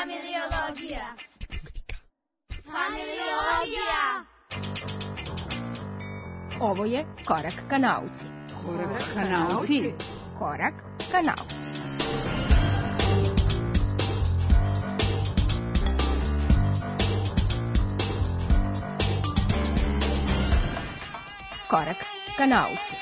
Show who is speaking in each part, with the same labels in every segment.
Speaker 1: Familiologija. Familiologija.
Speaker 2: Ovo je Korak ka nauci.
Speaker 3: Korak ka nauci.
Speaker 2: Korak ka nauci. Korak ka nauci.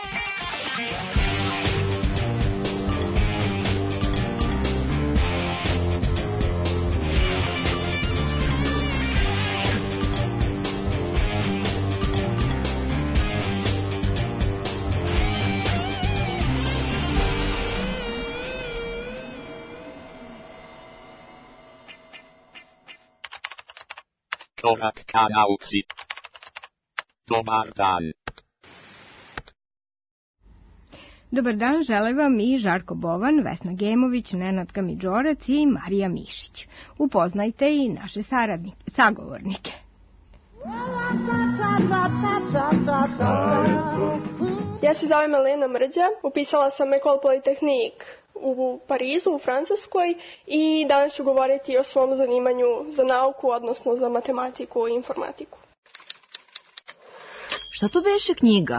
Speaker 4: Korak ka nauci. Dobar dan.
Speaker 2: Dobar dan, žele vam i Žarko Bovan, Vesna Gemović, Nenad Kamidžorac i Marija Mišić. Upoznajte i naše sagovornike.
Speaker 5: Ja se zovem Elena Mrđa, upisala sam Ecole Polytechnique u Parizu, u Francuskoj, i danas ću govoriti o svom zanimanju za nauku, odnosno za matematiku i informatiku.
Speaker 3: Šta to beše knjiga?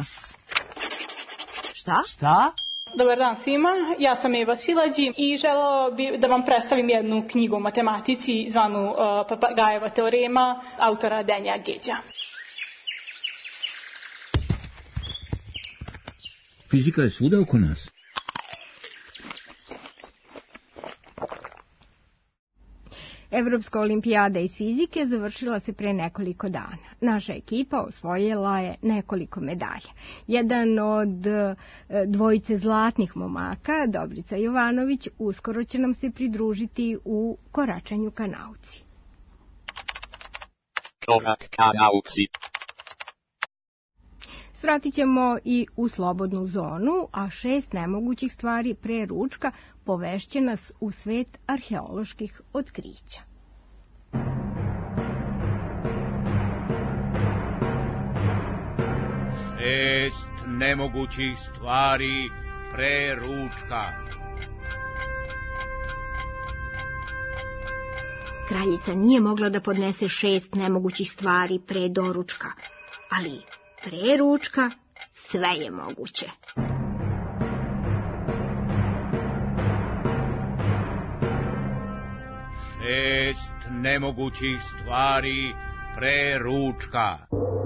Speaker 3: Šta?
Speaker 6: Dobar dan svima, ja sam Eva Silađi i želeo bih da vam predstavim jednu knjigu o matematici zvanu Papagajeva teorema autora Denija Geđa.
Speaker 7: Fizika je svuda oko nas.
Speaker 2: Evropska olimpijada iz fizike završila se pre nekoliko dana. Naša ekipa osvojila je nekoliko medalja. Jedan od dvojice zlatnih momaka, Dobrica Jovanović, uskoro će nam se pridružiti u koračanju ka nauci.
Speaker 4: Korak ka nauci.
Speaker 2: Svratit ćemo i u slobodnu zonu, a 6 nemogućih stvari pre ručka povešće nas u svet arheoloških otkrića.
Speaker 8: Šest nemogućih stvari pre ručka.
Speaker 2: Kraljica nije mogla da podnese 6 nemogućih stvari pre doručka, ali pre ručka sve je moguće.
Speaker 8: Šest nemogućih stvari pre ručka.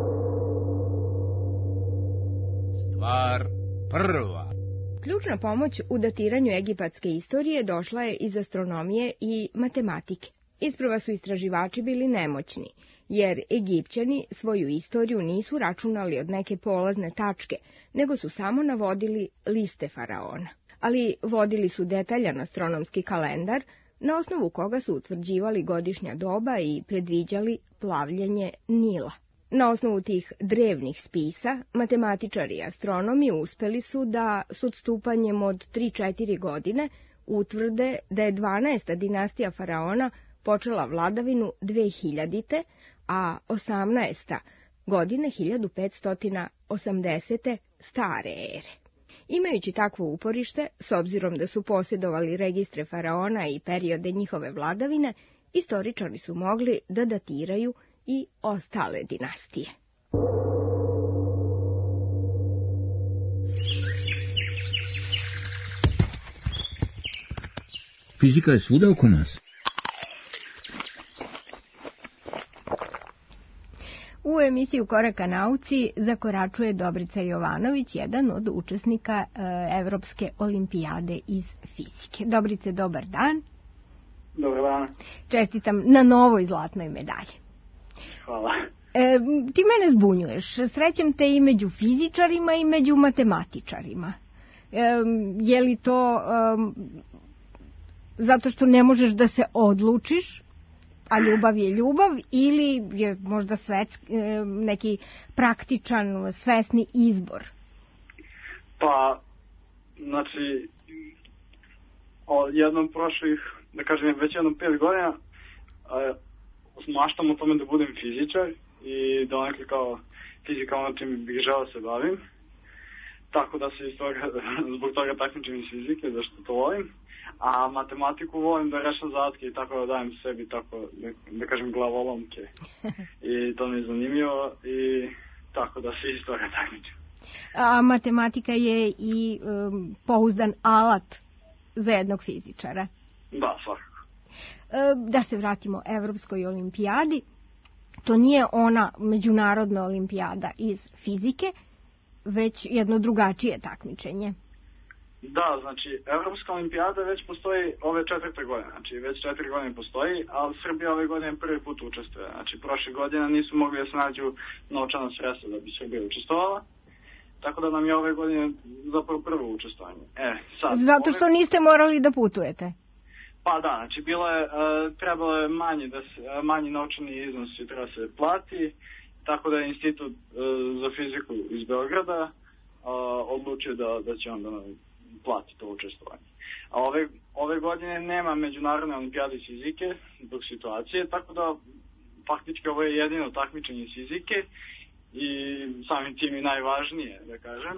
Speaker 8: Stvar prva.
Speaker 2: Ključna pomoć u datiranju egipatske istorije došla je iz astronomije i matematike. Isprva su istraživači bili nemoćni, jer Egipćani svoju istoriju nisu računali od neke polazne tačke, nego su samo navodili liste faraona. Ali vodili su detaljan astronomski kalendar, na osnovu koga su utvrđivali godišnja doba i predviđali plavljenje Nila. Na osnovu tih drevnih spisa, matematičari i astronomi uspeli su da s odstupanjem od 3-4 godine utvrde da je 12. dinastija faraona počela vladavinu 2000. a 18. godine 1580. stare ere. Imajući takvo uporište, s obzirom da su posjedovali registre faraona i periode njihove vladavine, istoričari su mogli da datiraju i ostale dinastije.
Speaker 7: Fizika je svuda oko nas.
Speaker 2: U emisiju Koraka nauci zakoračuje Dobrica Jovanović, jedan od učesnika Evropske olimpijade iz fizike. Dobrice, dobar dan.
Speaker 9: Dobar dan.
Speaker 2: Čestitam na novoj zlatnoj medalji.
Speaker 9: Hvala.
Speaker 2: Ti mene zbunjuješ. Srećem te i među fizičarima i među matematičarima. Je li to zato što ne možeš da se odlučiš, a ljubav je ljubav, ili je možda neki praktičan, svesni izbor?
Speaker 9: Pa, znači, jednom prošlih, da kažem, već jednom 5 godina, maštam o tome da budem fizičar i da onako kao fizika ono čim bih želeo se bavim. tako da se iz toga, zbog toga takmičim iz fizike, zašto to volim. A matematiku volim da rešam zadatke i tako da dajem sebi tako, da kažem, glavolomke. I to mi je zanimljivo i tako da se iz toga takmičim.
Speaker 2: A matematika je i pouzdan alat za jednog fizičara.
Speaker 9: Da, svakako.
Speaker 2: Da se vratimo Evropskoj olimpijadi, to nije ona međunarodna olimpijada iz fizike, već jedno drugačije takmičenje.
Speaker 9: Da, znači, Evropska olimpijada već postoji ove 4. godine, znači već 4 godine postoji, ali Srbija ove godine prvi put učestvuje. Znači, prošle godine nisu mogli da se nađu novčana sredstva da bi Srbija učestvovala, tako da nam je ove godine zapravo prvo učestvovanje.
Speaker 2: Zato što niste morali da putujete?
Speaker 9: Pa da, znači trebalo je manji novčani iznos i treba se plati, tako da je Institut za fiziku iz Beograda odlučio da će onda plati to učestvovanje. A ove godine nema međunarodne olimpijade iz fizike zbog situacije, tako da faktički ovo je jedino takmičenje iz fizike i samim tim i najvažnije, da kažem.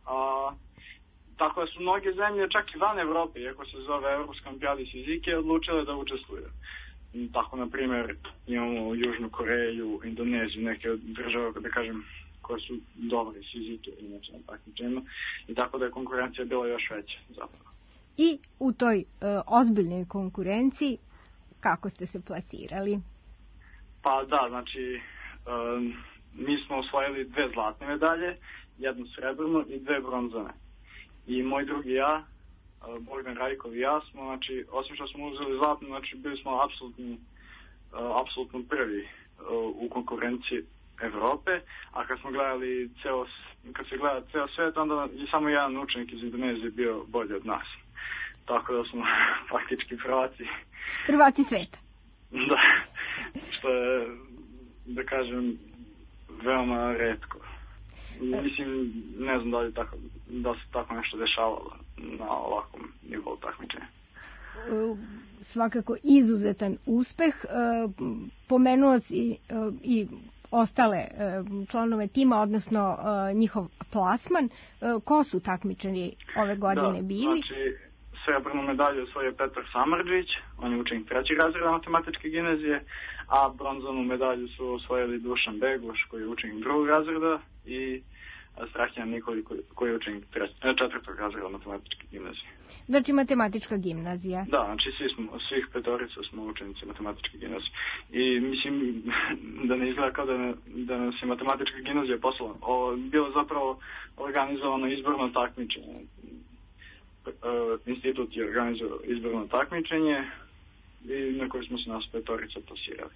Speaker 9: Tako da su mnoge zemlje, čak i van Evrope, iako se zove Evropska olimpijada iz fizike, odlučile da učestvuju. Tako, na primjer, imamo Južnu Koreju, Indoneziju, neke države, da kažem, koje su dobre iz fizike, inače na takmičenjima, i tako da je konkurencija bila još veća, zapravo.
Speaker 2: I u toj ozbiljnoj konkurenciji, kako ste se plasirali?
Speaker 9: Pa da, znači, mi smo osvojili 2 zlatne medalje, 1 srebrnu i 2 bronzane. I moj drugi ja, Bogdan Rajkov i ja smo, znači, osim što smo uzeli zlatnu, znači, bili smo apsolutno prvi u konkurenciji Evrope, a kad se gleda ceo svet, onda je samo jedan učenik iz Indonezije bio bolji od nas. Tako da smo faktički prvaci.
Speaker 2: Prvaci sveta.
Speaker 9: Da, što je, da kažem, veoma retko. Mislim, ne znam da se tako nešto dešavalo na ovakvom nivou takmičenja.
Speaker 2: Svakako izuzetan uspeh. Pomenuo si i ostale članove tima, odnosno njihov plasman. Ko su takmičari ove godine bili?
Speaker 9: Znači, srebrnu medalju osvojio Petar Samardžić, on je učenik 3. razreda matematičke gimnazije, a bronzanu medalju su osvojili Dušan Beguš, koji je učenik 2. razreda, i Strahijan Nikoli, koji je učenik 4. razreda matematičke gimnazije.
Speaker 2: Znači matematička gimnazija?
Speaker 9: Da, znači svih 5 smo učenici matematičke gimnazije. I mislim da ne izgleda kao da nas je matematička gimnazija poslala. Bilo zapravo organizovano izborno takmičenje. Institut je organizovao izborno takmičenje i na koje smo se nas 5 plasirali.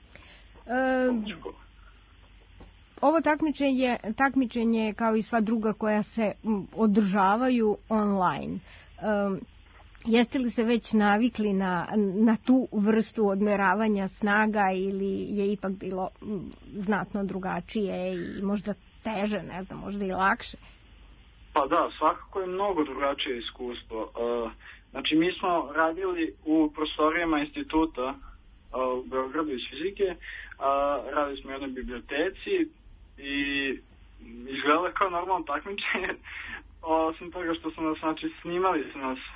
Speaker 2: Ovo takmičenje kao i sva druga koja se održavaju online. Jeste li se već navikli na tu vrstu odmeravanja snaga ili je ipak bilo znatno drugačije i možda teže, ne znam, možda i lakše?
Speaker 9: Pa da, svakako je mnogo drugačije iskustvo. Znači, mi smo radili u prostorijama instituta u Beogradu iz fizike, radili smo u jednoj biblioteci i izgledalo kao normalno takmičenje, osim toga što su nas, znači, snimali su nas,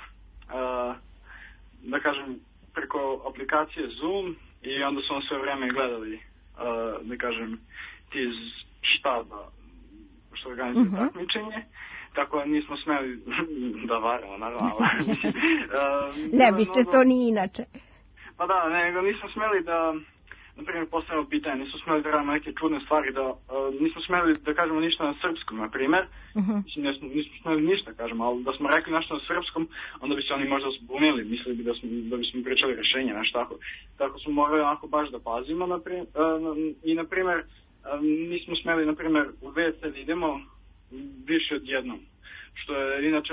Speaker 9: da kažem, preko aplikacije Zoom i onda su nas sve vreme gledali, da kažem, ti iz štaba što organizuju takmičenje. Tako da nismo smeli da varamo, naravno.
Speaker 2: Ne biste to ni inače.
Speaker 9: Pa da, nego nismo smeli da, na primjer, postavimo pitanje, nismo smeli da radimo neke čudne stvari, nismo smeli da kažemo ništa na srpskom, na primjer. Nismo smeli ništa, kažemo, ali da smo rekli nešto na srpskom, onda bi se oni možda zbunili, mislili bi da bismo pričali rešenje, nešto tako. Tako smo morali onako baš da pazimo, i, na primjer, nismo smeli, na primjer, u WC da idemo više od jednom, što je inače,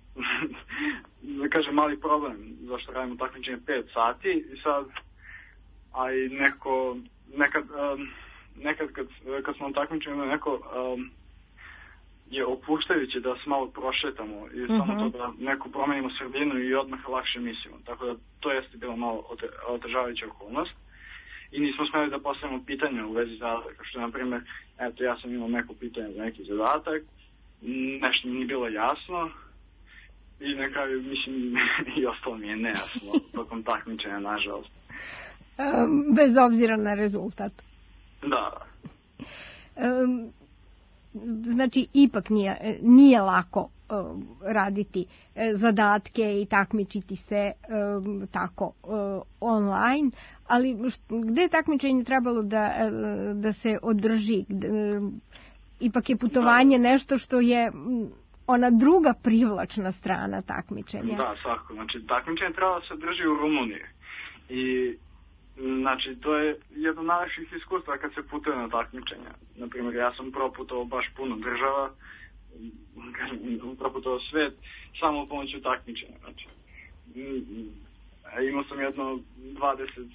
Speaker 9: da kažem, mali problem, zašto radimo takmičenje 5 sati i sad, a i nekad kad smo takmičenje neko je opuštajuće da se malo prošetamo i samo to da neko promenimo sredinu i odmah lakše mislimo, tako da to jeste bilo malo otežavajuća okolnost. I nismo smeli da postavimo pitanja u vezi zadataka, što je, na primjer, eto, ja sam imao neko pitanje za neki zadatak nešto mi nije bilo jasno i na kraju, mislim, i ostalo mi je nejasno tokom takmičenja, nažalost.
Speaker 2: Bez obzira na rezultat.
Speaker 9: Da.
Speaker 2: Znači, ipak nije lako raditi zadatke i takmičiti se tako online, ali gde je takmičenje trebalo da se održi? Ipak je putovanje nešto što je ona druga privlačna strana takmičenja.
Speaker 9: Da, svakako. Znači, takmičenje treba da se održi u Rumuniji. I, znači, to je jedno od najviših iskustva kad se putuje na takmičenja. Naprimjer, ja sam proputovao baš puno država, proputovao svet, samo pomoću takmičenja. Znači, imao sam jedno 26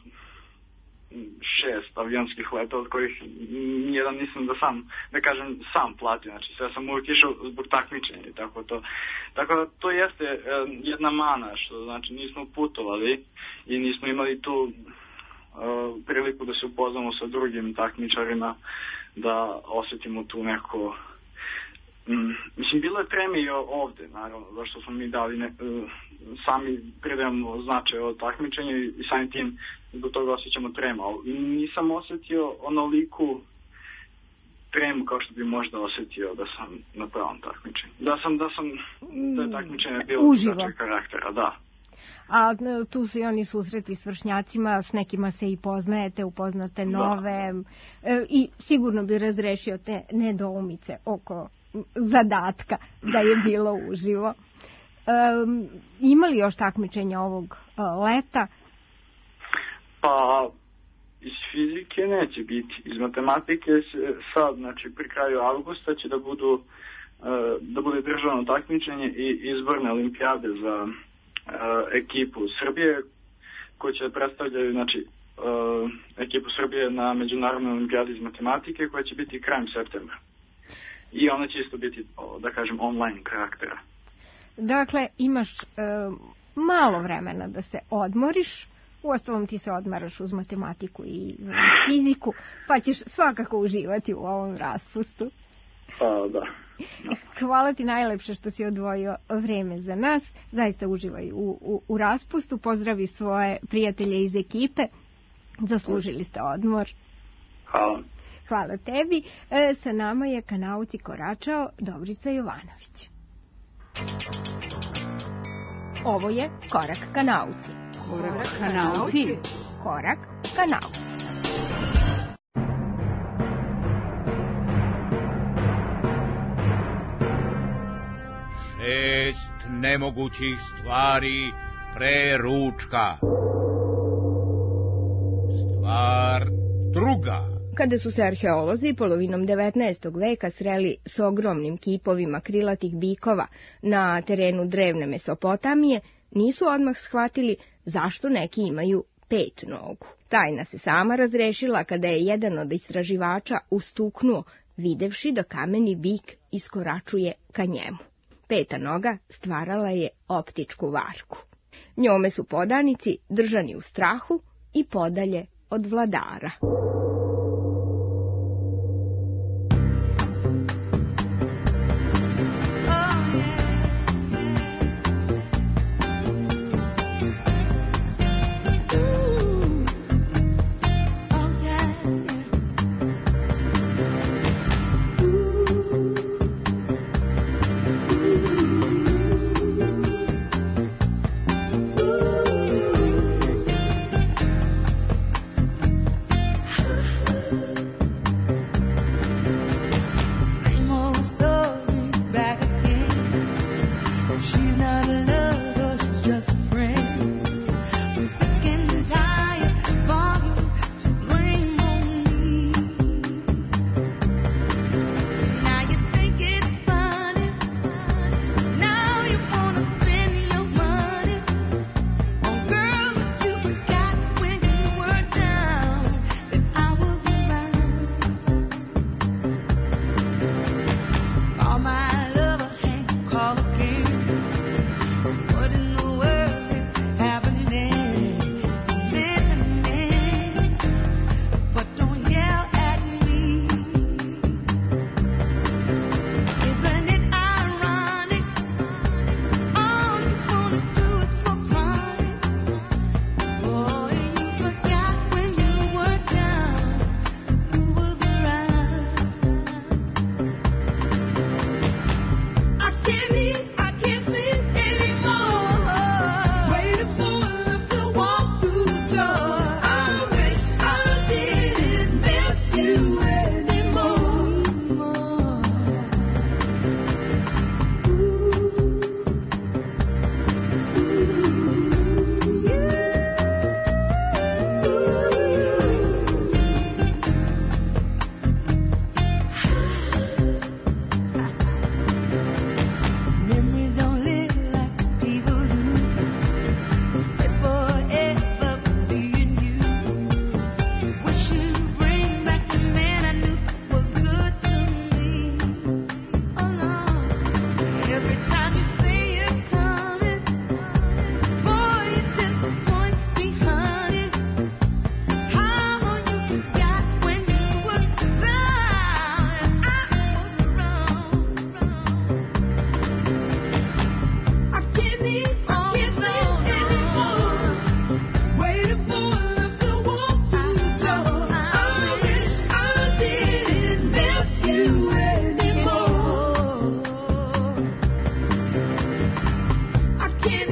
Speaker 9: avionskih leta, od kojih nijedan nisam da kažem sam platio. Znači, sve sam uvijek išao zbog takmičenja i tako to. Tako da to jeste jedna mana, što znači nismo putovali i nismo imali tu priliku da se upoznamo sa drugim takmičarima, da osjetimo tu neko... Mislim, bilo je treme i ovde, naravno, zašto smo mi dali sami pridajemo značaj od takmičenja i samim tim zbog toga osjećamo tremu, ali nisam osjetio onoliku tremu kao što bi možda osjetio da sam na pravom takmičenju. Da je takmičenje bilo značaj karaktera, da.
Speaker 2: A tu su i oni susreti s vršnjacima, s nekima se i poznajete, upoznate nove, i sigurno bi razrešio te nedoumice oko zadatka da je bilo uživo. Ima li još takmičenja ovog leta?
Speaker 9: Pa, iz fizike neće biti. Iz matematike sad, znači pri kraju avgusta će da bude državno takmičenje i izborne olimpijade za ekipu Srbije, koji će predstavljaju, znači, ekipu Srbije na međunarodnoj olimpijadi iz matematike, koja će biti krajem septembra. I ona će isto biti, da kažem, online karaktera.
Speaker 2: Dakle, imaš malo vremena da se odmoriš, uostalom ti se odmaraš uz matematiku i fiziku, pa ćeš svakako uživati u ovom raspustu.
Speaker 9: Pa, da.
Speaker 2: Hvala ti najlepše što si odvojio vreme za nas. Zaista uživaj u raspustu. Pozdravi svoje prijatelje iz ekipe. Zaslužili ste odmor.
Speaker 9: Hvala.
Speaker 2: Hvala tebi. Sa nama je ka nauci koračao Dobrica Jovanović. Ovo je Korak ka nauci.
Speaker 3: Korak ka nauci.
Speaker 2: Korak ka nauci.
Speaker 8: Šest nemogućih stvari pre ručka. Stvar druga.
Speaker 2: Kada su se arheolozi polovinom 19. veka sreli s ogromnim kipovima krilatih bikova na terenu drevne Mesopotamije, nisu odmah shvatili zašto neki imaju 5 nogu. Tajna se sama razrešila kada je jedan od istraživača ustuknuo, videvši da kameni bik iskoračuje ka njemu. 5. noga stvarala je optičku varku. Njome su podanici držani u strahu i podalje od vladara.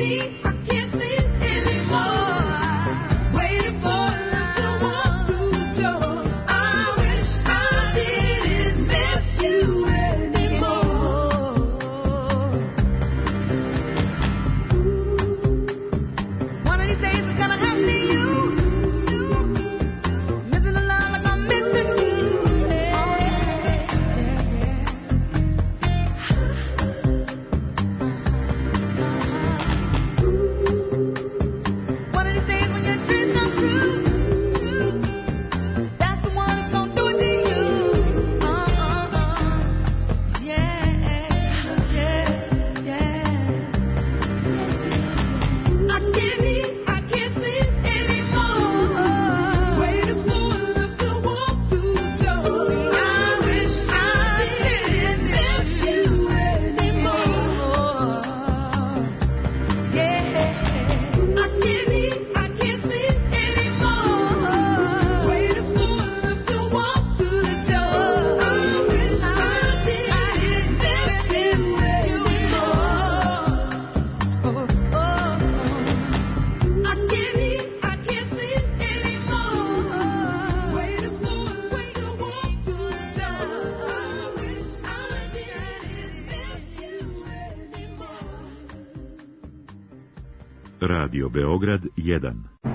Speaker 1: Radio Beograd 1.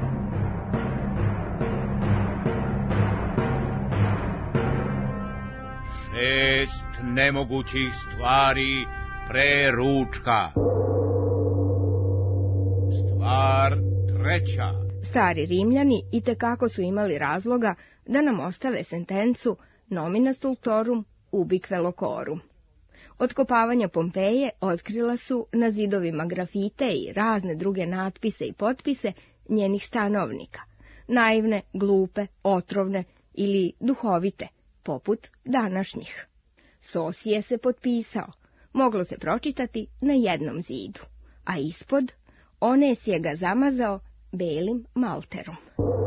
Speaker 8: Šest nemogućih stvari pre ručka. Stvar treća.
Speaker 2: Stari Rimljani itekako su imali razloga da nam ostave sentencu nomina stultorum ubique locorum. Otkopavanja Pompeje otkrila su na zidovima grafite i razne druge natpise i potpise njenih stanovnika, naivne, glupe, otrovne ili duhovite, poput današnjih. Sosije se potpisao, moglo se pročitati na jednom zidu, a ispod Ones je ga zamazao belim malterom.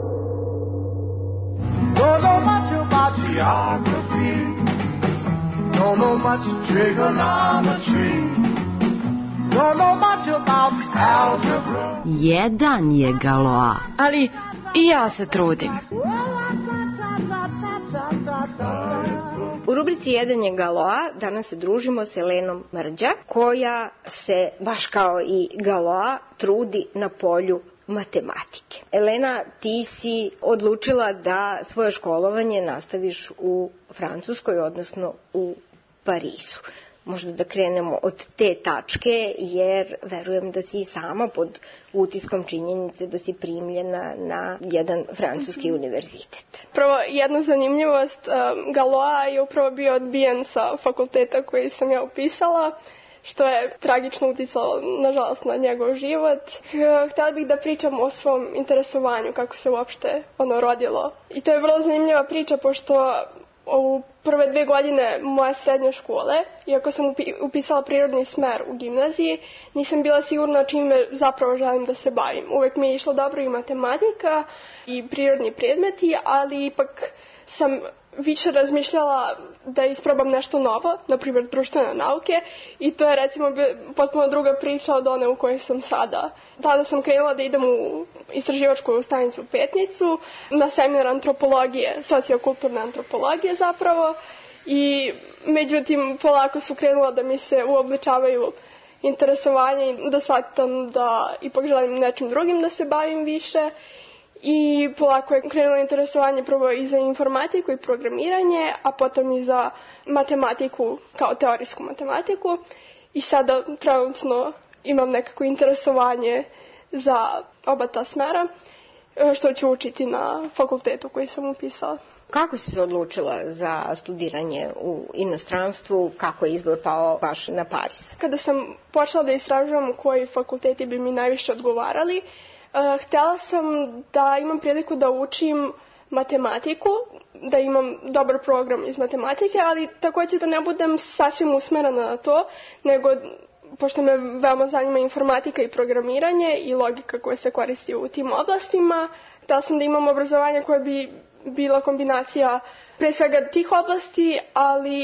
Speaker 10: Don't know much about geography, don't know much trigonometry, don't know much about algebra.
Speaker 3: Jedan je Galois.
Speaker 11: Ali i ja se trudim.
Speaker 2: U rubrici Jedan je Galois danas se družimo s Elenom Mrđa, koja se, baš kao i Galois, trudi na polju matematike. Elena, ti si odlučila da svoje školovanje nastaviš u Francuskoj, odnosno u Parizu. Možda da krenemo od te tačke, jer verujem da si sama pod utiskom činjenice da si primljena na jedan francuski univerzitet.
Speaker 5: Prvo, jedna zanimljivost, Galois je upravo bio odbijen sa fakulteta koji sam ja upisala, što je tragično uticalo, nažalost, na njegov život. Htjela bih da pričam o svom interesovanju, kako se uopšte ono rodilo. I to je vrlo zanimljiva priča, pošto u prve 2 godine moje srednje škole, iako sam upisala prirodni smer u gimnaziji, nisam bila sigurna čime zapravo želim da se bavim. Uvek mi je išlo dobro i matematika i prirodni predmeti, ali ipak sam više razmišljala da isprobam nešto novo, na primjer društvene nauke, i to je recimo potpuno druga priča od one u kojoj sam sada. Tada sam krenula da idem u istraživačku stanicu Petnicu, na seminar antropologije, sociokulturne antropologije zapravo, i međutim polako su krenula da mi se uobličavaju interesovanja i da shvatam da ipak želim nečim drugim da se bavim više. I polako je krenulo interesovanje prvo i za informatiku i programiranje, a potom i za matematiku kao teorijsku matematiku. I sada trenutno imam nekako interesovanje za oba ta smera, što ću učiti na fakultetu koji sam upisala.
Speaker 2: Kako si se odlučila za studiranje u inostranstvu, kako je izbor pao baš na Pariz?
Speaker 5: Kada sam počela da istražujem koji fakulteti bi mi najviše odgovarali, htjela sam da imam priliku da učim matematiku, da imam dobar program iz matematike, ali također da ne budem sasvim usmerena na to, nego pošto me veoma zanima informatika i programiranje i logika koja se koristi u tim oblastima, htjela sam da imam obrazovanje koje bi bila kombinacija pre svega tih oblasti, ali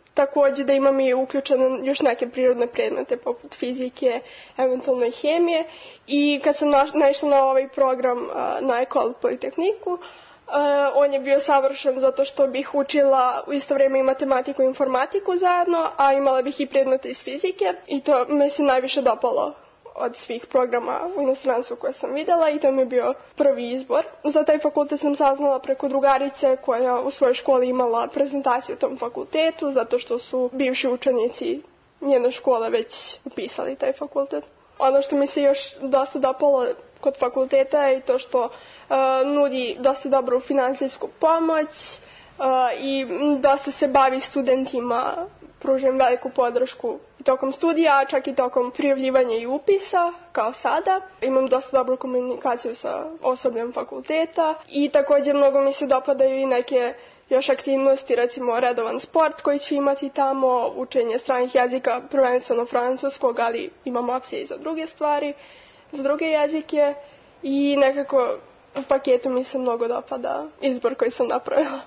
Speaker 5: takođe da imam i uključene još neke prirodne predmete poput fizike, eventualno i hemije. I kad sam naišla na ovaj program na Ecole Polytechnique, on je bio savršen zato što bih učila u isto vrijeme i matematiku i informatiku zajedno, a imala bih i predmete iz fizike i to me se najviše dopalo od svih programa u inostranstvu koje sam videla i to mi je bio prvi izbor. Za taj fakultet sam saznala preko drugarice koja u svojoj školi imala prezentaciju u tom fakultetu zato što su bivši učenici njene škole već upisali taj fakultet. Ono što mi se još dosta dopalo kod fakulteta je to što nudi dosta dobru finansijsku pomoć i dosta se bavi studentima, pružujem veliku podršku i tokom studija, čak i tokom prijavljivanja i upisa, kao sada. Imam dosta dobru komunikaciju sa osobljem fakulteta i također mnogo mi se dopadaju i neke još aktivnosti, recimo redovan sport koji ću imati tamo, učenje stranih jezika, prvenstveno francuskog, ali imam opcije i za druge stvari, za druge jezike i nekako u paketu mi se mnogo dopada izbor koji sam napravila.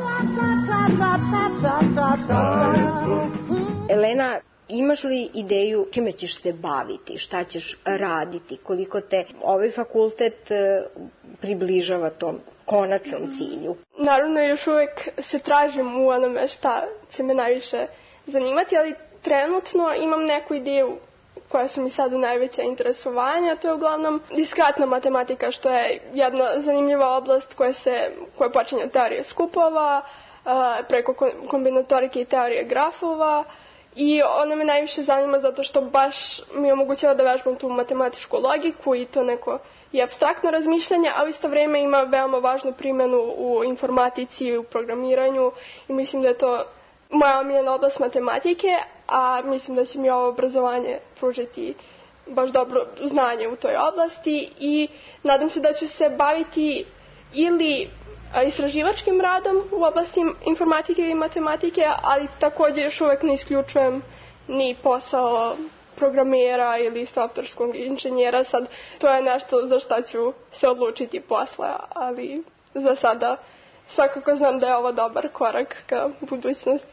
Speaker 2: Elena, imaš li ideju čime ćeš se baviti, šta ćeš raditi, koliko te ovaj fakultet približava tom konačnom cilju?
Speaker 5: Naravno, još uvek se tražim u onome šta će me najviše zanimati, ali trenutno imam neku ideju koja su mi sada najveća interesovanja. To je uglavnom diskretna matematika, što je jedna zanimljiva oblast koja počinje od teorije skupova, preko kombinatorike i teorije grafova. I ona me najviše zanima zato što baš mi omogućava da vežbam tu matematičku logiku i to neko i apstraktno razmišljanje, a u isto vrijeme ima veoma važnu primjenu u informatici i u programiranju i mislim da je to moja omiljena oblast matematike, a mislim da će mi ovo obrazovanje pružiti baš dobro znanje u toj oblasti i nadam se da ću se baviti ili istraživačkim radom u oblasti informatike i matematike, ali također još uvek ne isključujem ni posao programera ili softverskog inženjera. Sad, to je nešto za što ću se odlučiti posle, ali za sada svakako znam da je ovo dobar korak ka budućnosti.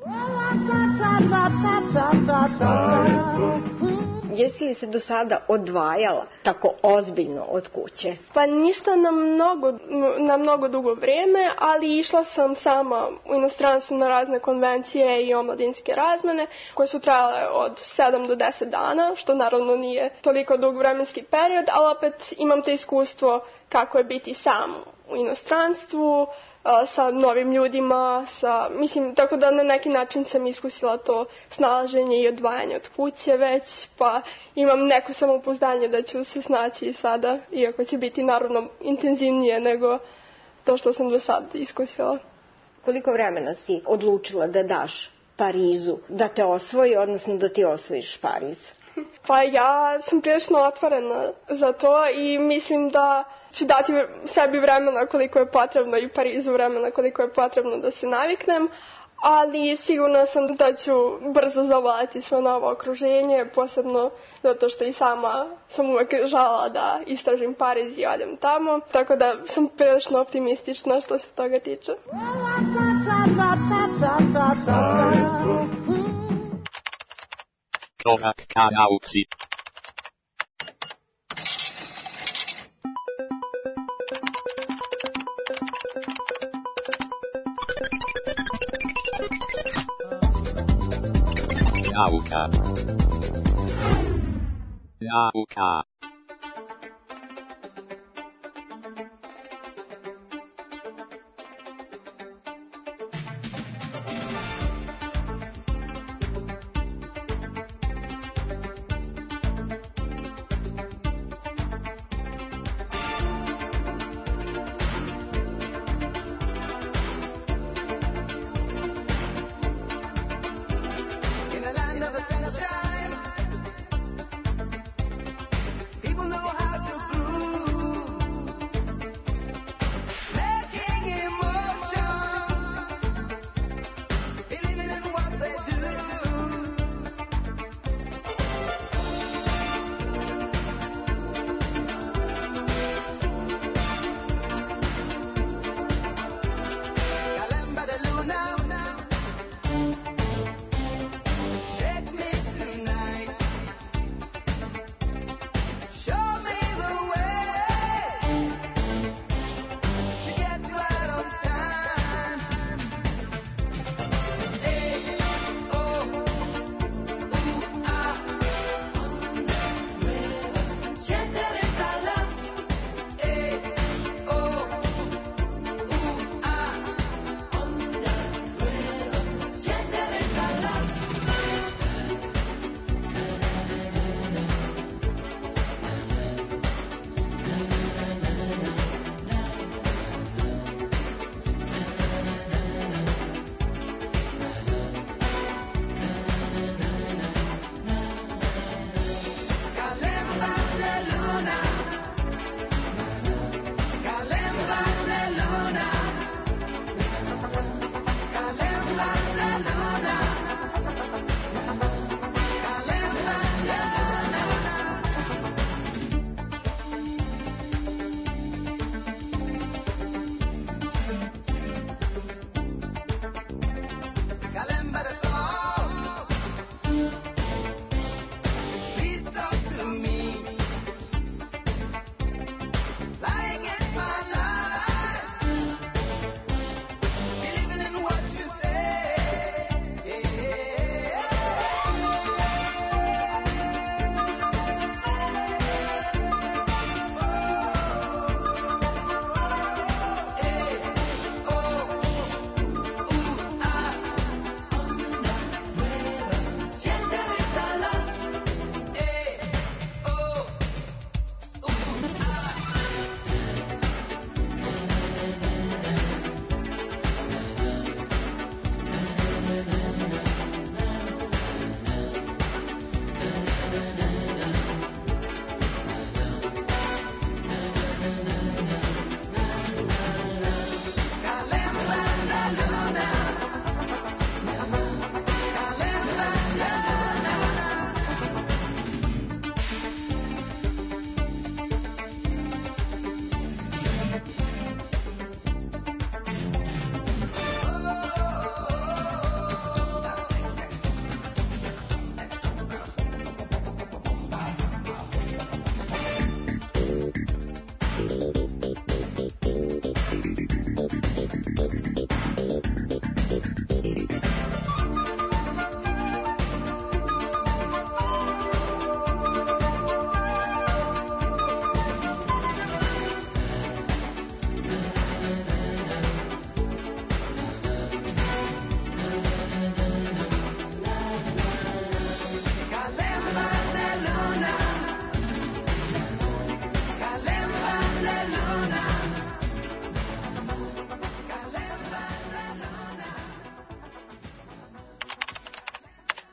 Speaker 2: Jesi li se do sada odvajala tako ozbiljno od kuće?
Speaker 5: Pa ništa na mnogo dugo vrijeme, ali išla sam sama u inostranstvu na razne konvencije i omladinske razmene koje su trajale od 7 do 10 dana, što naravno nije toliko dug vremenski period, ali opet imam to iskustvo kako je biti sam u inostranstvu, sa novim ljudima, tako da na neki način sam iskusila to snalaženje i odvajanje od kuće već, pa imam neko samopouzdanje da ću se snaći sada, iako će biti naravno intenzivnije nego to što sam do sada iskusila.
Speaker 2: Koliko vremena si odlučila da daš Parizu, da te osvoji, odnosno da ti osvojiš Pariz?
Speaker 5: Pa ja sam prilično otvorena za to i mislim da ću dati sebi vremena koliko je potrebno i Parizu vremena koliko je potrebno da se naviknem, ali sigurna sam da ću brzo zavoljeti sve novo okruženje, posebno zato što i sama sam uvek želela da istražim Pariz i odem tamo, tako da sam prilično optimistična što se toga tiče.
Speaker 4: Korak ka nauci. Nauka. Nauka.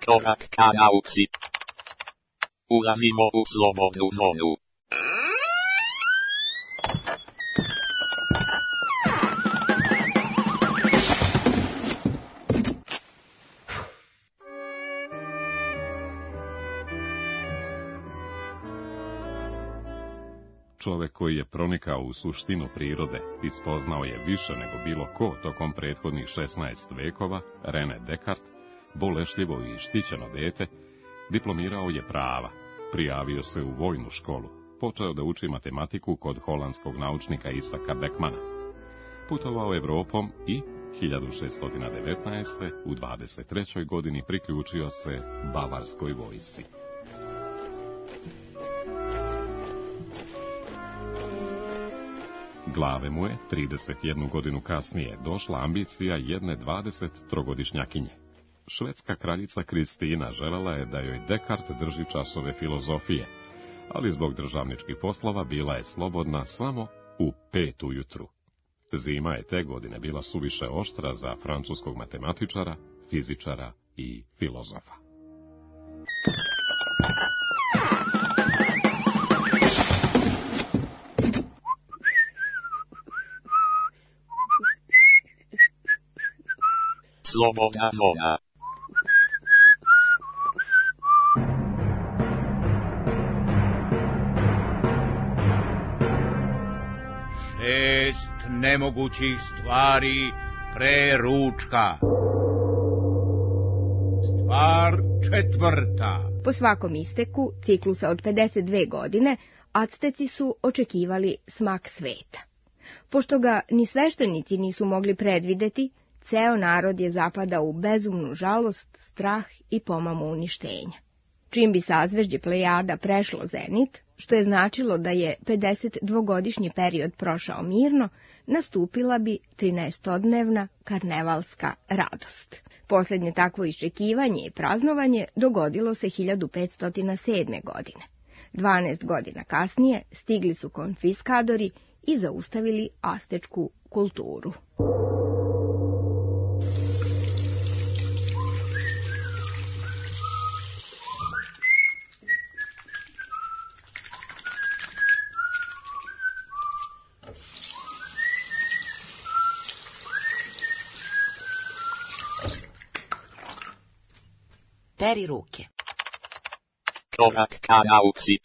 Speaker 4: Korak ka nauci. Ulazimo u slobodnu zonu.
Speaker 1: Čovjek koji je pronikao u suštinu prirode i spoznao je više nego bilo ko tokom prethodnih 16 vekova, René Descartes, bolešljivo i štićeno dete, diplomirao je prava, prijavio se u vojnu školu, počeo da uči matematiku kod holandskog naučnika Isaka Beckmana. Putovao Evropom i 1619. u 23. godini priključio se bavarskoj vojsci. Glave mu je 31 godinu kasnije došla ambicija jedne 23-godišnjakinje. Švedska kraljica Kristina želela je da joj Descartes drži časove filozofije, ali zbog državničkih poslova bila je slobodna samo u 5 ujutru. Zima je te godine bila suviše oštra za francuskog matematičara, fizičara i filozofa.
Speaker 4: Slobodna zona.
Speaker 8: Šest nemogućih stvari pre ručka. Stvar četvrta.
Speaker 2: Po svakom isteku ciklusa od 52 godine, Acteci su očekivali smak sveta. Pošto ga ni sveštenici nisu mogli predvideti, ceo narod je zapadao u bezumnu žalost, strah i pomamu uništenja. Čim bi sazvežđe Plejada prešlo zenit, što je značilo da je 52-godišnji period prošao mirno, nastupila bi 13-dnevna karnevalska radost. Posljednje takvo iščekivanje i praznovanje dogodilo se 1507. godine. 12 godina kasnije stigli su konfiskadori i zaustavili astečku kulturu.
Speaker 3: Peri ruke.
Speaker 4: Korak ka nauci.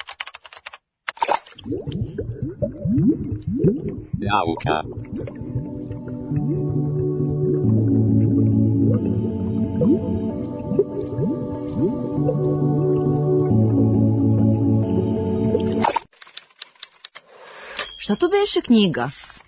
Speaker 4: Nauka.
Speaker 3: Šta to beše knjiga?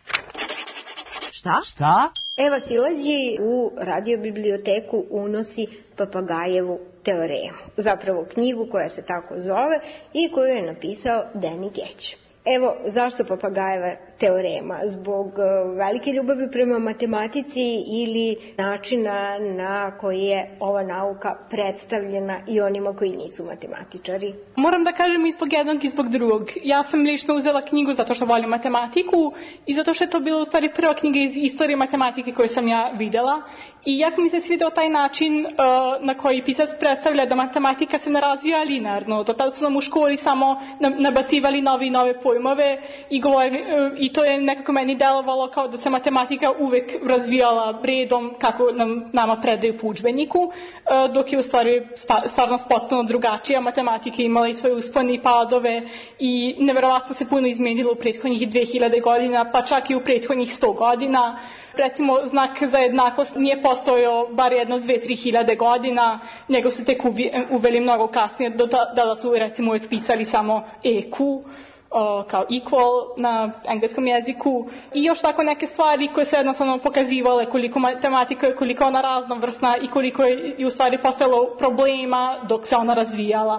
Speaker 3: Šta?
Speaker 2: Eva Silađi u radiobiblioteku unosi Papagajevu teoremu, zapravo knjigu koja se tako zove i koju je napisao Danny Gage. Evo, zašto Papagajeva teorema? Zbog velike ljubavi prema matematici ili načina na koji je ova nauka predstavljena i onima koji nisu matematičari?
Speaker 6: Moram da kažem i zbog jednog i zbog drugog. Ja sam lično uzela knjigu zato što volim matematiku i zato što je to bila u stvari prva knjiga iz istorije matematike koju sam ja videla. I jako mi se svidao taj način na koji pisac predstavlja da matematika se ne razvija linearno. Do tada su nam u školi samo nabacivali nove pojmove i to je nekako meni delovalo kao da se matematika uvek razvijala redom kako nama predaju po udžbeniku, dok je u stvari stvarnost potpuno drugačija. Matematika imala i svoje uspone i padove i neverovatno se puno izmenilo u prethodnih 2000 godina, pa čak i u prethodnih 100 godina. Recimo, znak za jednakost nije postojao bar jedno 2-3 hiljade godina, nego se tek uveli mnogo kasnije, do tada su recimo uvek pisali samo EQ, kao equal na engleskom jeziku i još tako neke stvari koje su jednostavno pokazivale koliko matematika je, koliko ona raznovrsna i koliko je u stvari postojalo problema dok se ona razvijala.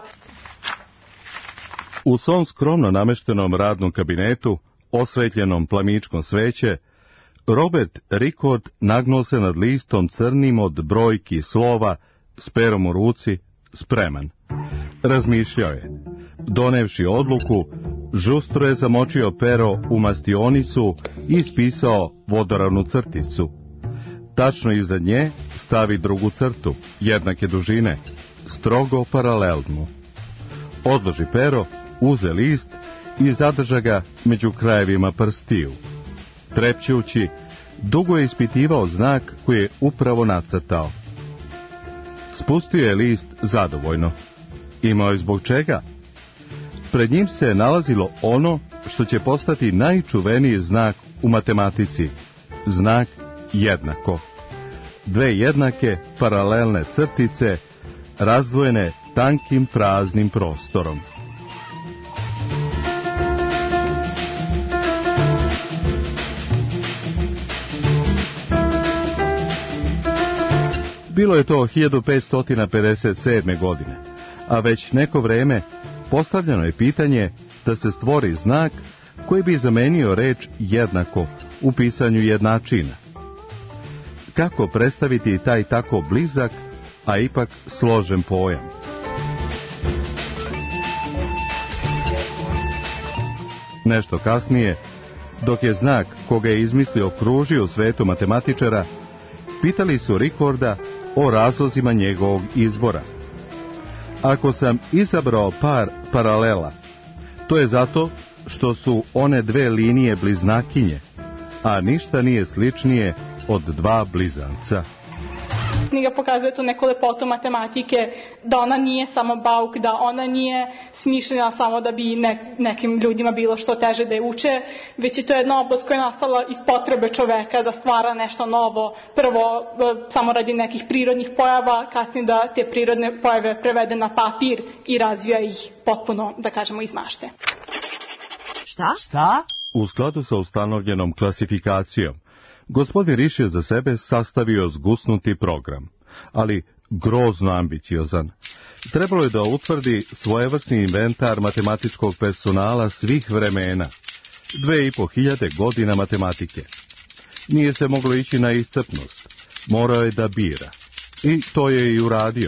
Speaker 12: U svom skromno nameštenom radnom kabinetu, osvetljenom plamičkom sveće, Robert Ricord nagnuo se nad listom crnim od brojki slova, s perom u ruci, spreman. Razmišljao je. Donevši odluku, žustro je zamočio pero u mastionicu i ispisao vodoravnu crticu. Tačno iza nje stavi drugu crtu, jednake dužine, strogo paralelnu. Odloži pero, uze list i zadrža ga među krajevima prstiju. Trepćući, dugo je ispitivao znak koji je upravo nacrtao. Spustio je list zadovoljno. Imao je zbog čega. Pred njim se nalazilo ono što će postati najčuveniji znak u matematici. Znak jednako. Dve jednake paralelne crtice, razdvojene tankim praznim prostorom. Bilo je to 1557. godine, a već neko vreme postavljeno je pitanje da se stvori znak koji bi zamenio reč jednako u pisanju jednačina. Kako predstaviti taj tako blizak, a ipak složen pojam? Nešto kasnije, dok je znak koga je izmislio kružio u svetu matematičara, pitali su Ricorda o razlozima njegovog izbora. Ako sam izabrao par paralela, to je zato što su one dve linije bliznakinje, a ništa nije sličnije od dva blizanca.
Speaker 6: Knjiga pokazuje tu neku lepotu matematike, da ona nije samo bauk, da ona nije smišljena samo da bi nekim ljudima bilo što teže da je uče, već je to jedna oblast koja je nastala iz potrebe čoveka da stvara nešto novo, prvo samo radi nekih prirodnih pojava, kasnije da te prirodne pojave prevede na papir i razvija ih potpuno, da kažemo, iz mašte.
Speaker 3: Šta?
Speaker 12: U skladu sa ustanovljenom klasifikacijom, gospodin Riš je za sebe sastavio zgusnuti program, ali grozno ambiciozan. Trebalo je da utvrdi svojevrsni inventar matematičkog personala svih vremena, 2500 godina matematike. Nije se moglo ići na iscrpnost, morao je da bira. I to je i uradio.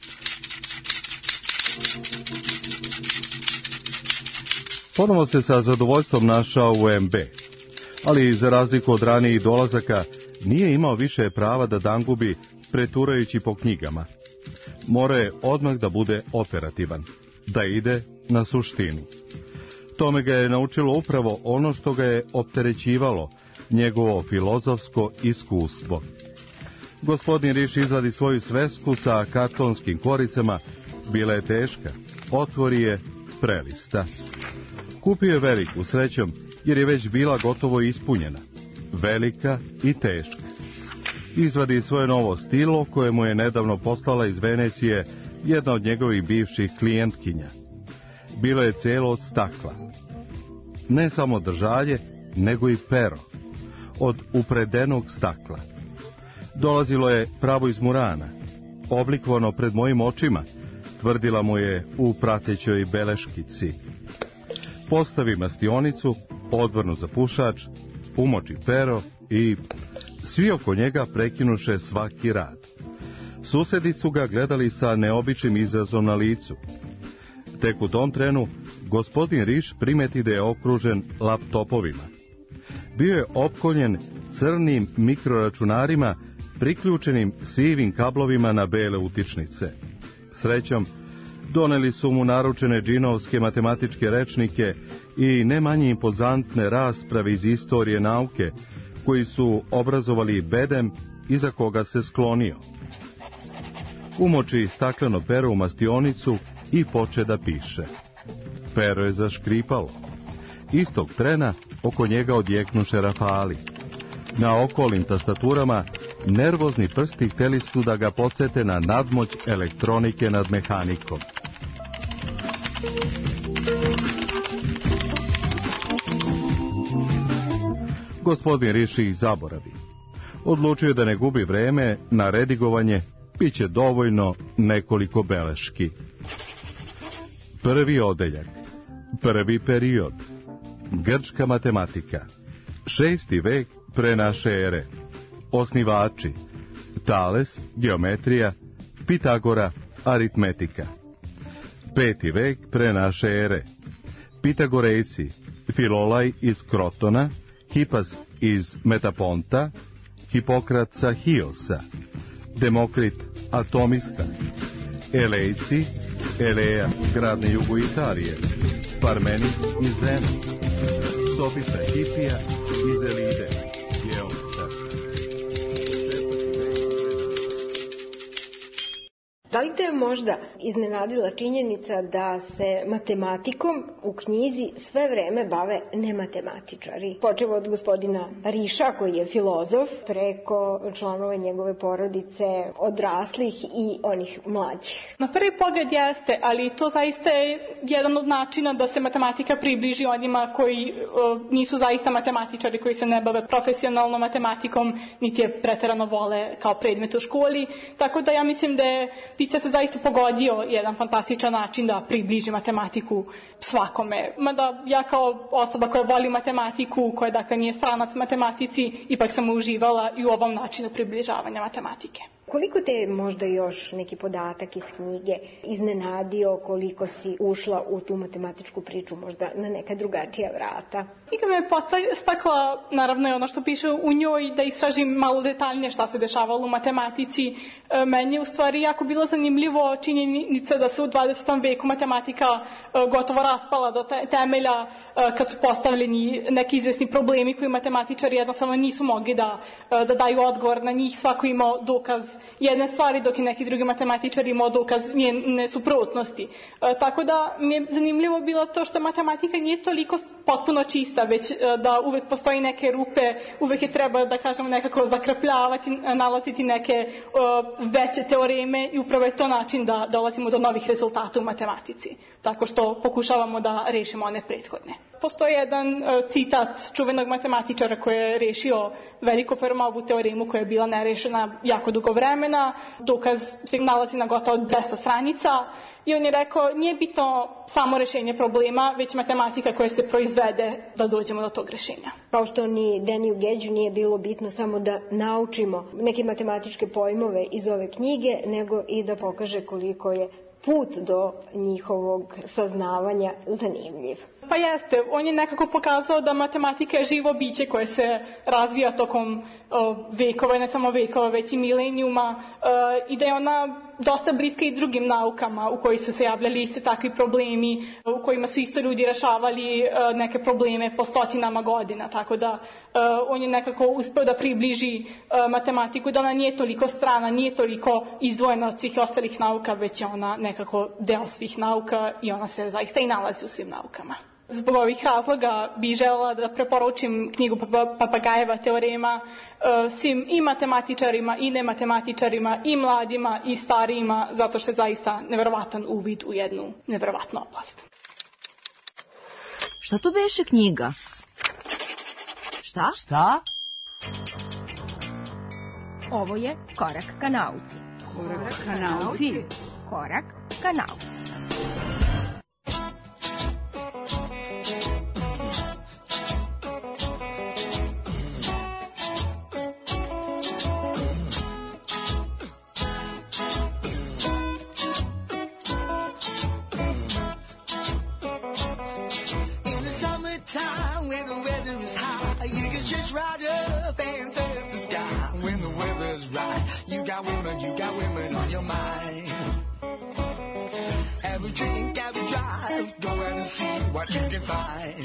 Speaker 12: Ponovo se sa zadovoljstvom našao u MB, ali za razliku od ranijih dolazaka nije imao više prava da dangubi preturajući po knjigama. Morao je odmah da bude operativan, da ide na suštinu. Tome ga je naučilo upravo ono što ga je opterećivalo, njegovo filozofsko iskustvo. Gospodin Riš izvadi svoju svesku sa kartonskim koricama, bila je teška, otvori je, prelista. Kupio je veliku, srećom, jer je već bila gotovo ispunjena, velika i teška. Izvadi svoje novo stilo koje mu je nedavno poslala iz Venecije jedna od njegovih bivših klijentkinja. Bilo je celo od stakla. Ne samo držalje, nego i pero. Od upredenog stakla. Dolazilo je pravo iz Murana, oblikovano pred mojim očima, tvrdila mu je u pratećoj beleškici. Postavi mastionicu, odvrnu za pušač, umoči pero i svi oko njega prekinuše svaki rad. Susedi su ga gledali sa neobičnim izrazom na licu. Tek u tom trenu gospodin Riš primeti da je okružen laptopovima. Bio je opkoljen crnim mikroračunarima priključenim sivim kablovima na bele utičnice. Srećom, doneli su mu naručene džinovske matematičke rečnike i ne manje impozantne rasprave iz istorije nauke, koji su obrazovali bedem iza koga se sklonio. Umoči stakleno pero u mastionicu i poče da piše. Pero je zaškripalo. Istog trena oko njega odjeknuše rafali. Na okolnim tastaturama nervozni prsti hteli su da ga podsete na nadmoć elektronike nad mehanikom. Gospodin Riš ih zaboravi. Odlučio da ne gubi vreme na redigovanje, bit će dovoljno nekoliko beleški. Prvi odeljak, prvi period, grčka matematika, 6. vek pre naše ere, osnivači, Tales, geometrija, Pitagora, aritmetika. 5. vek pre naše ere, Pitagorejci, Filolaj iz Krotona, Hipas iz Metaponta, Hipokrat sa Hiosa, Demokrit atomista, Elejci, Eleja, grad na jugu Italije, Parmeni iz Zena, Sofista Hipija iz Elide, Geometra.
Speaker 2: Da li te možda iznenadila činjenica da se matematikom u knjizi sve vreme bave nematematičari? Počevo od gospodina Riša, koji je filozof, preko članova njegove porodice, odraslih i onih mlađih.
Speaker 6: Na prvi pogled jeste, ali to zaista je jedan od načina da se matematika približi onima koji nisu zaista matematičari, koji se ne bave profesionalno matematikom, niti je preterano vole kao predmet u školi. Tako da ja mislim da je pisac se zaista pogodio jedan fantastičan način da približi matematiku svakome. Mada ja kao osoba koja voli matematiku, koja dakle nije stranac matematici, ipak sam uživala i u ovom načinu približavanja matematike.
Speaker 2: Koliko te možda još neki podatak iz knjige iznenadio, koliko si ušla u tu matematičku priču možda na neka drugačija vrata?
Speaker 6: Knjiga me podstakla, naravno je ono što piše u njoj, da istražim malo detaljnije šta se dešavalo u matematici. Meni je u stvari jako bilo zanimljivo činjenica da se u 20. veku matematika gotovo raspala do temelja kad su postavljeni neki izvesni problemi koji matematičari jednostavno nisu mogli da daju odgovor na njih. Svako imao dokaz jedne stvari, dok i neki drugi matematičari imao dokaz njene suprotnosti. Tako da mi je zanimljivo bilo to što matematika nije toliko potpuno čista, već da uvek postoji neke rupe, uvek je treba, da kažemo, nekako zakrpljavati, nalaziti neke veće teoreme i upravo je to način da dolazimo do novih rezultata u matematici, tako što pokušavamo da rešimo one prethodne. Postoji jedan citat čuvenog matematičara koji je rešio veliku Fermovu teoremu koja je bila nerešena jako dugo vremena. Dokaz se nalazi na gotovo 200 stranica i on je rekao, nije bitno samo rešenje problema, već matematika koja se proizvede da dođemo do tog rešenja.
Speaker 2: Kao što ni Deniju Geđu nije bilo bitno samo da naučimo neke matematičke pojmove iz ove knjige, nego i da pokaže koliko je put do njihovog saznavanja zanimljiv.
Speaker 6: Pa jeste, on je nekako pokazao da matematika je živo biće koje se razvija tokom vekova, ne samo vekova, već i milenijuma, i da je ona dosta bliska i drugim naukama u koji su se javljali iste takvi problemi, u kojima su isto ljudi rešavali neke probleme po stotinama godina, tako da on je nekako uspeo da približi matematiku, da ona nije toliko strana, nije toliko izdvojena od svih ostalih nauka, već je ona nekako deo svih nauka i ona se zaista i nalazi u svim naukama. Zbog ovih razloga bih želela da preporučim knjigu Papagajeva teorema svim i matematičarima i nematematičarima i mladima i starijima, zato što je zaista neverovatan uvid u jednu neverovatnu oblast.
Speaker 3: Šta to beše knjiga? Šta?
Speaker 11: Šta?
Speaker 2: Ovo je Korak ka nauci.
Speaker 11: Korak ka nauci?
Speaker 2: Korak ka nauci.
Speaker 10: What you can find.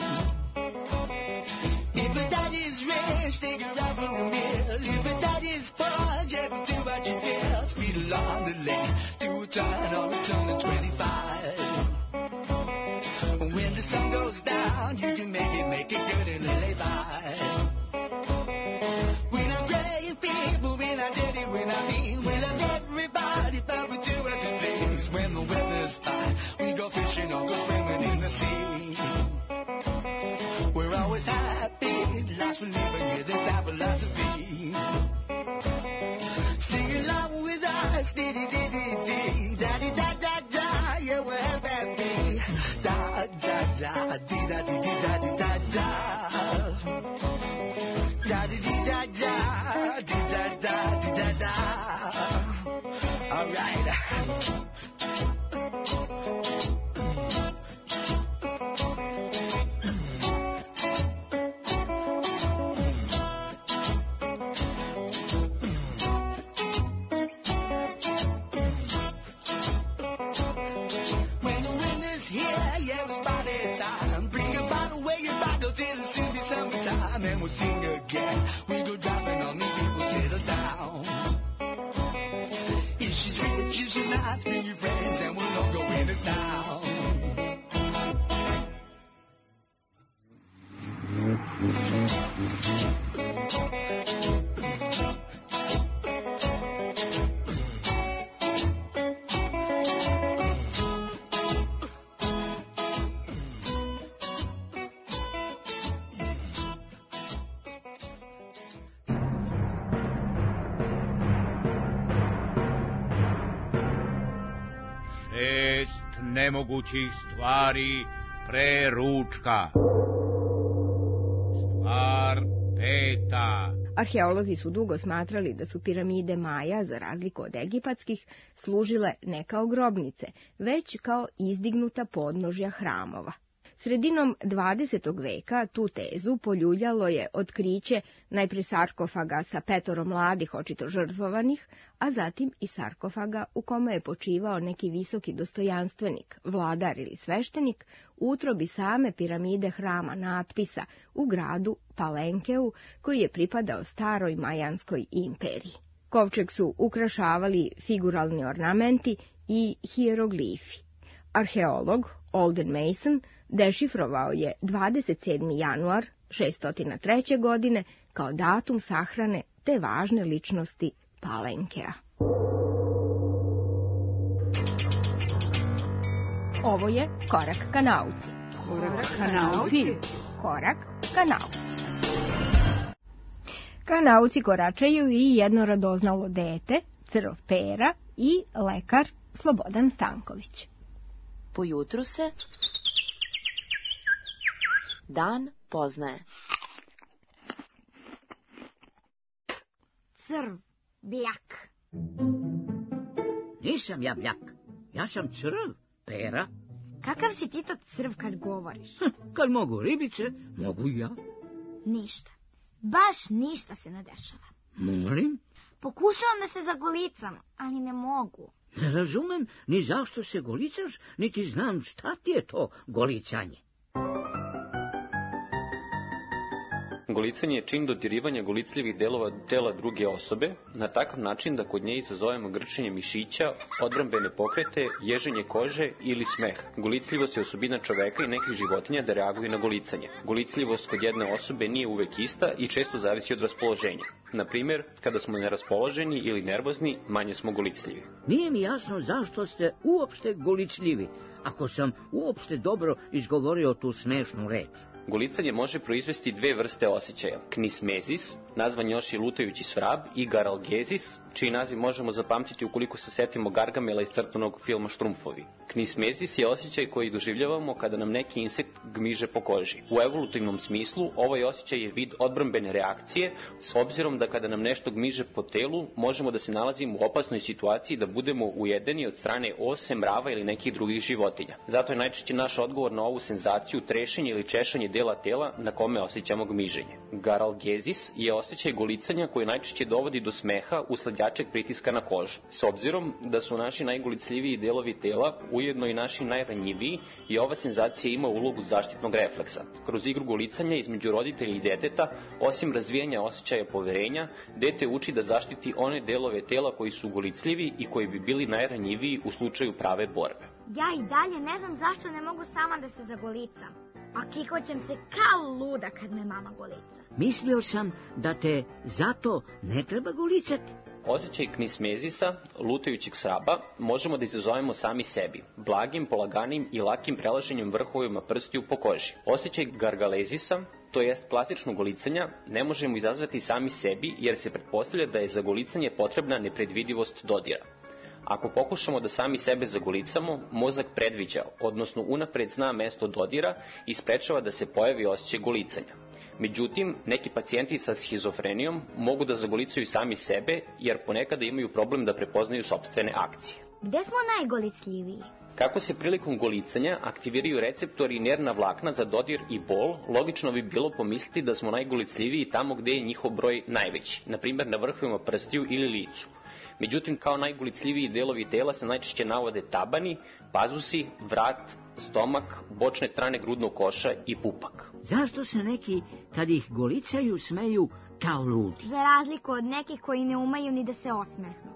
Speaker 10: If a daddy's rich, take her out for a meal. If a daddy's poor, just do what you feel. Speed along the lane, do a turn or a turn of 25. When the sun goes down, you can make it good and lay by. We love great people, we love dirty, we love everybody, but we do what it please. When the weather's fine, we go fishing or go swimming in the sea. We're always happy, last we're living, yeah, that's our philosophy. Sing along with us, dee-dee-dee-dee-dee, da-dee-da-da-da, yeah, we're happy, da-da-da, dee-da-dee-dee-da-dee-da-da, da-dee-dee-da-da, dee-da-da-dee-da-da, all right.
Speaker 8: Nemogućih stvari pre ručka. Stvar peta.
Speaker 2: Arheolozi su dugo smatrali da su piramide Maja, za razliku od egipatskih, služile ne kao grobnice, već kao izdignuta podnožja hramova. Sredinom 20. veka tu tezu poljuljalo je otkriće najpre sarkofaga sa 5 mladih očito žrtvovanih, a zatim i sarkofaga u kome je počivao neki visoki dostojanstvenik, vladar ili sveštenik, u utrobi same piramide hrama natpisa u gradu Palenkeu, koji je pripadao staroj Majanskoj imperiji. Kovčeg su ukrašavali figuralni ornamenti i hieroglifi. Arheolog Alden Mason dešifrovao je 27. januar 603. godine kao datum sahrane te važne ličnosti Palenkea. Ovo je Korak ka nauci.
Speaker 11: Korak ka nauci.
Speaker 2: Korak ka nauci. Ka nauci koračaju i jedno radoznalo dete, Crv Pera, i lekar Slobodan Stanković.
Speaker 3: Po jutru se dan poznaje.
Speaker 13: Crv, bljak.
Speaker 14: Nisam ja bljak, ja sam Crv, Pera.
Speaker 13: Kakav si ti to crv kad govoriš?
Speaker 14: Kad mogu ribice, mogu i ja.
Speaker 13: Ništa, baš ništa se ne dešava.
Speaker 14: Molim?
Speaker 13: Pokušavam da se zagolicam, ali ne mogu.
Speaker 14: Ne razumem ni zašto se golicaš, niti znam šta ti je to golicanje.
Speaker 15: Golicanje je čin dodirivanja golicljivih delova tela druge osobe na takav način da kod nje izazovemo grčenje mišića, odbrambene pokrete, ježenje kože ili smeh. Golicljivost je osobina čoveka i nekih životinja da reaguju na golicanje. Golicljivost kod jedne osobe nije uvek ista i često zavisi od raspoloženja. Na primjer, kada smo neraspoloženi ili nervozni, manje smo golicljivi.
Speaker 14: Nije mi jasno zašto ste uopšte golicljivi, ako sam uopšte dobro izgovorio tu smešnu reč.
Speaker 15: Golicanje može proizvesti dve vrste osjećaja. Knismezis, nazvan još i lutajući svrab, i garalgezis, čiji naziv možemo zapamtiti ukoliko se setimo Gargamela iz crtanog filma Štrumfovi. Knismezis je osjećaj koji doživljavamo kada nam neki insekt gmiže po koži. U evolutivnom smislu, ovaj osjećaj je vid odbrambene reakcije, s obzirom da kada nam nešto gmiže po telu, možemo da se nalazimo u opasnoj situaciji da budemo ujedeni od strane ose, mrava ili nekih drugih životinja. Zato je najčešće naš odgovor na ovu senzaciju trešenje ili češanje dela tela na kome osjećamo gmiženje. Garalgezis je osjećaj golicanja koji najčešće dovodi do smeha usled jačeg pritiska na kožu. S obzirom da su naši najgolicljiviji delovi tela ujedno i naši najranjiviji, i ova senzacija ima ulogu zaštitnog refleksa. Kroz igru golicanja između roditelja i deteta, osim razvijanja osjećaja poverenja, dete uči da zaštiti one delove tela koji su golicljivi i koji bi bili najranjiviji u slučaju prave borbe.
Speaker 13: Ja i dalje ne znam zašto ne mogu sama da se zagolicam. A kikoćem se kao luda kad me mama golica.
Speaker 14: Mislio sam da te zato ne treba golicati.
Speaker 15: Osjećaj knismezisa, lutajućeg svraba, možemo da izazovemo sami sebi, blagim, polaganim i lakim prelaženjem vrhovima prstiju po koži. Osjećaj gargalezisa, to jest klasično golicanja, ne možemo izazvati sami sebi jer se pretpostavlja da je za golicanje potrebna nepredvidivost dodira. Ako pokušamo da sami sebe zagolicamo, mozak predviđa, odnosno unapred zna mesto dodira i sprečava da se pojavi osjećaj golicanja. Međutim, neki pacijenti sa schizofrenijom mogu da zagolicaju sami sebe, jer ponekada imaju problem da prepoznaju sopstvene akcije.
Speaker 13: Gde smo najgolicljiviji?
Speaker 15: Kako se prilikom golicanja aktiviraju receptori i nervna vlakna za dodir i bol, logično bi bilo pomisliti da smo najgolicljiviji tamo gde je njihov broj najveći, na primjer na vrhovima prstiju ili licu. Međutim, kao najgolicljiviji delovi tela se najčešće navode tabani, pazusi, vrat, stomak, bočne strane grudnog koša i pupak.
Speaker 14: Zašto se neki, kad ih golicaju, smeju kao ludi?
Speaker 13: Za razliku od nekih koji ne umeju ni da se osmehnu.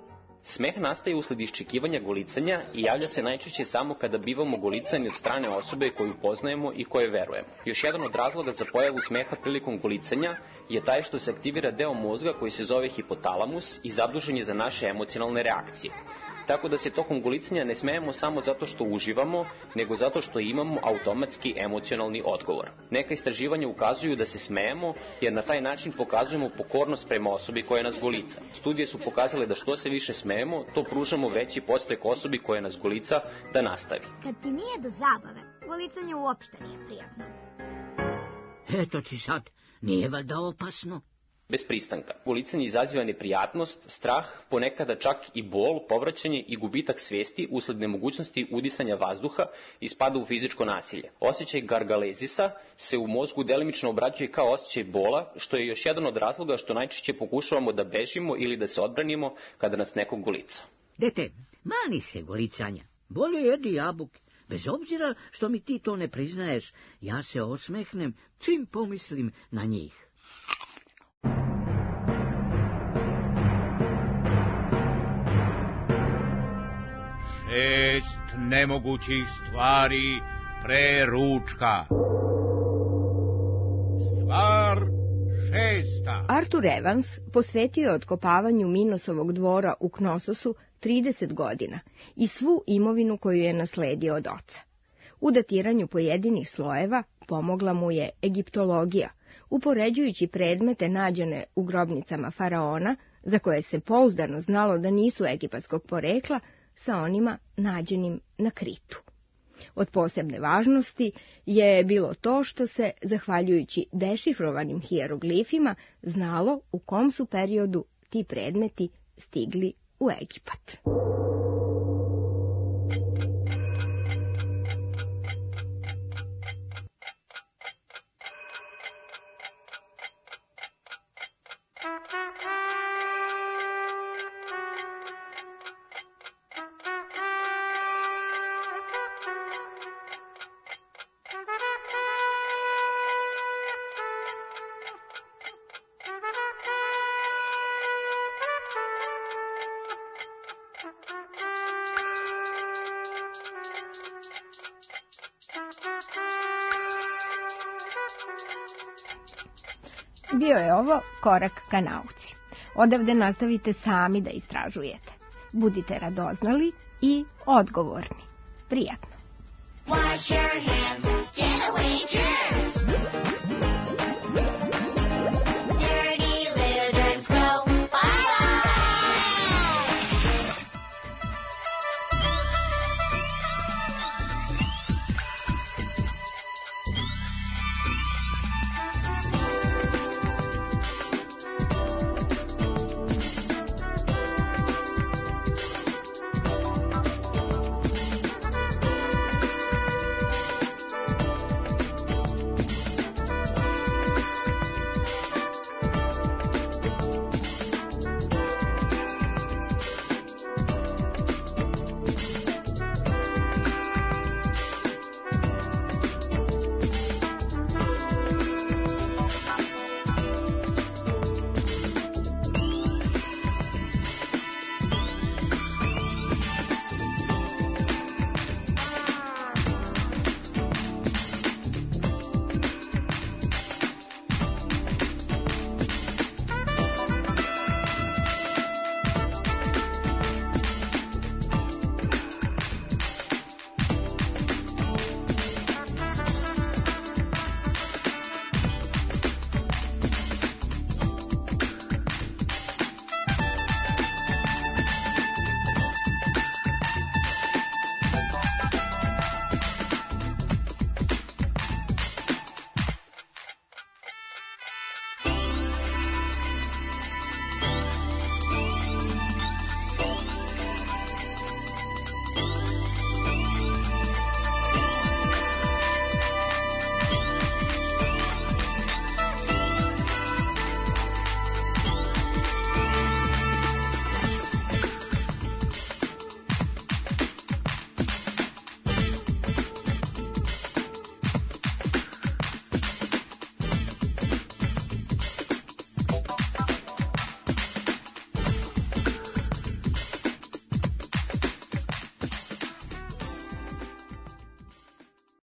Speaker 15: Smeh nastaje usled iščekivanja golicanja i javlja se najčešće samo kada bivamo golicani od strane osobe koju poznajemo i koje verujemo. Još jedan od razloga za pojavu smeha prilikom golicanja je taj što se aktivira deo mozga koji se zove hipotalamus i zadužen je za naše emocionalne reakcije. Tako da se tokom golicanja ne smejemo samo zato što uživamo, nego zato što imamo automatski emocionalni odgovor. Neka istraživanja ukazuju da se smejemo, jer na taj način pokazujemo pokornost prema osobi koja nas golica. Studije su pokazale da što se više smejemo, to pružamo veći podstrek osobi koja nas golica da nastavi.
Speaker 13: Kad ti nije do zabave, golicanje uopšte nije prijatno.
Speaker 14: Eto ti sad, nije valjda opasno?
Speaker 15: Bez pristanka. Golicanje izaziva neprijatnost, strah, ponekada čak i bol, povraćanje i gubitak svesti usled nemogućnosti udisanja vazduha i spada u fizičko nasilje. Osjećaj gargalezisa se u mozgu delimično obrađuje kao osjećaj bola, što je još jedan od razloga što najčešće pokušavamo da bežimo ili da se odbranimo kada nas nekog golica.
Speaker 14: Dete, mani se golicanja. Bolje jedi jabuke. Bez obzira što mi ti to ne priznaješ, ja se osmehnem čim pomislim na njih.
Speaker 8: Šest nemogućih stvari pre ručka. Stvar šesta.
Speaker 2: Arthur Evans posvetio je otkopavanju Minosovog dvora u Knososu 30 godina i svu imovinu koju je nasledio od oca. U datiranju pojedinih slojeva pomogla mu je egiptologija, upoređujući predmete nađene u grobnicama faraona, za koje se pouzdano znalo da nisu egipatskog porekla, sa onima nađenim na Kritu. Od posebne važnosti je bilo to što se, zahvaljujući dešifrovanim hijeroglifima, znalo u kom su periodu ti predmeti stigli u Egipat. Bio je ovo korak ka nauci. Odavde nastavite sami da istražujete. Budite radoznali i odgovorni. Prijatno.
Speaker 10: Wash your hands.